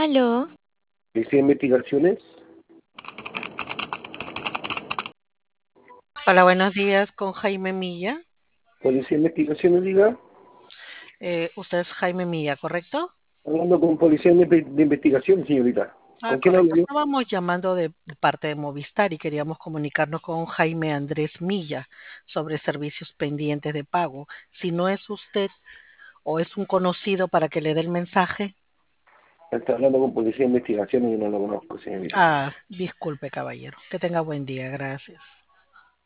Aló, Policía de Investigaciones. Hola, buenos días con Jaime Milla. Policía de Investigaciones, diga. Usted es Jaime Milla, ¿correcto? Hablando con Policía de Investigación, señorita. Ah, ¿Con quién hablo correcto. yo? Estábamos llamando de parte de Movistar y queríamos comunicarnos con Jaime Andrés Milla sobre servicios pendientes de pago. Si no es usted o es un conocido para que le dé el mensaje. Está hablando con Policía de Investigaciones y no lo conozco, señorita. Disculpe, caballero. Que tenga buen día. Gracias.